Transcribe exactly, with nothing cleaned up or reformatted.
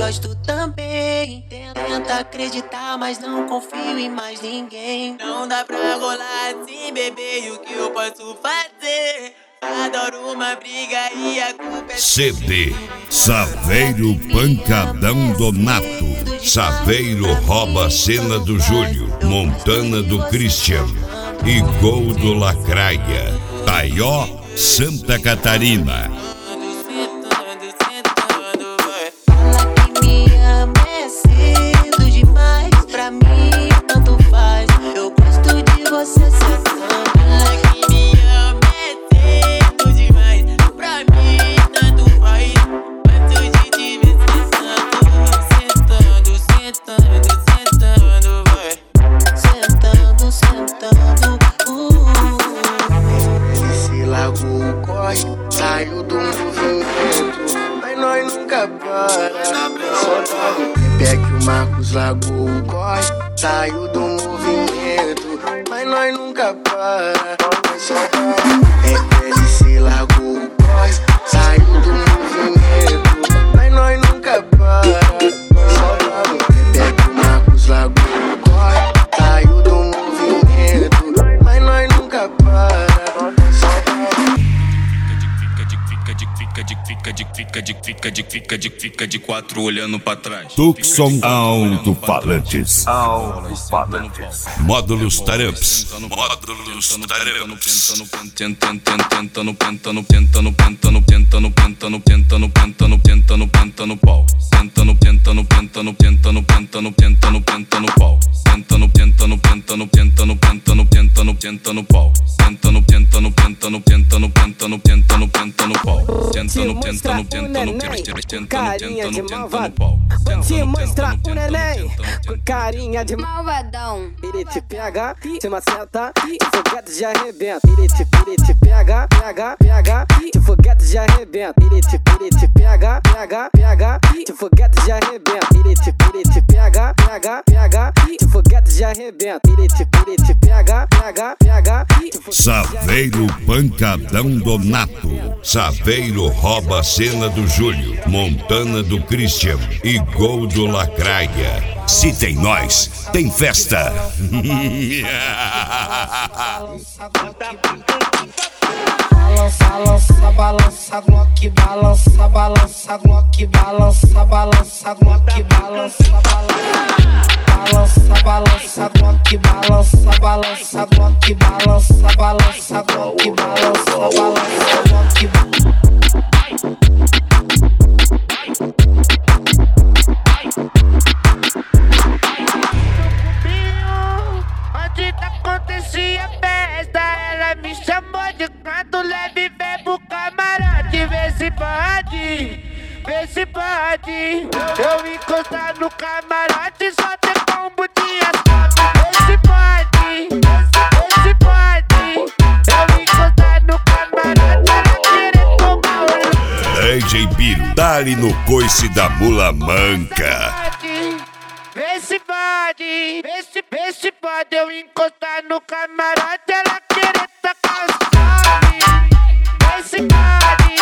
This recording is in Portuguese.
gosto também. Tenta acreditar, mas não confio em mais ninguém. Não dá pra rolar assim, bebê, e o que eu posso fazer? Adoro uma briga e a culpa é C D Saveiro Pancadão Donato. Saveiro rouba a cena do Júlio, Montana do Cristiano e gol do Lacraia. Taió, Santa Catarina. Fala que me ama é cedo demais. Pra mim tanto faz, eu gosto de você sentando. Fala que me ama é cedo demais. Pra mim tanto faz, gosto de te ver sentando. Sentando, sentando, sentando, vai. Sentando, sentando, uh. Ele se largou o corre, saiu do movimento, mas nós nunca para. Só dá no pé que o Marcos largou o corre, saiu do movimento, mas nós nunca para. Só dá. Ele se largou o corre, saiu do movimento, mas nós nunca para. Só dá no pé que o Marcos largou o corre, saiu do movimento, mas nós nunca para. Fica de, fica de, fica de, fica de, fica de quatro olhando pra trás. Tucson Alto-Falantes. Alto-Falantes. Módulos Taramps. Módulos Taramps. Tentando, tentando, tentando, tentando, tentando, tentando, tentando, tentando, tentando, tentando, tentando, tentando pau. Tentando, tentando, tentando, tentando, tentando, tentando, tentando pau. Tentando, tentando, tentando, tentando, tentando, tentando, tentando pau. Tentando, tentando, tentando, tentando, tentando, tentando, tentando pau. Tentando, tentando, tentando, tentando, carinha de malvado. Vou te mostrar o neném com carinha de malvadão. Ele te pega, te maceta, te foguete de arrebenta. Ele te, ele te pega, pega, pega, te foguete de arrebenta. Ele te, ele te pega, pega, pega, te foguete de arrebenta. Ele te, ele te pega, pega, pega, te foguete de arrebenta. Ele te, ele te pega, pega, pega, te foguete de Saveiro Pancadão Donato. Saveiro rouba a cena do Júlio, Montana do Cristiano e gol do Lacraia. Se tem nós, tem festa. Balança, balança, Glock, balança, balança, Glock, balança, balança, Glock, balança, balança, balança, Glock, balança, balança, Glock, balança, balança, Glock, balança, balança, Glock. Onde acontecia festa, ela me chamou de canto, leve, bebo camarote. Vê se pode, vê se pode. Eu encostar no camarote, só ter combo de asfalto. Vê se pode, vê se pode. Eu encostar no camarote, ela querer tomar o D J Biro, dá-lhe no coice da mula manca. Vê se pode, vê se, vê se pode eu encostar no camarote, ela querer tacar os chave. Vê se pode,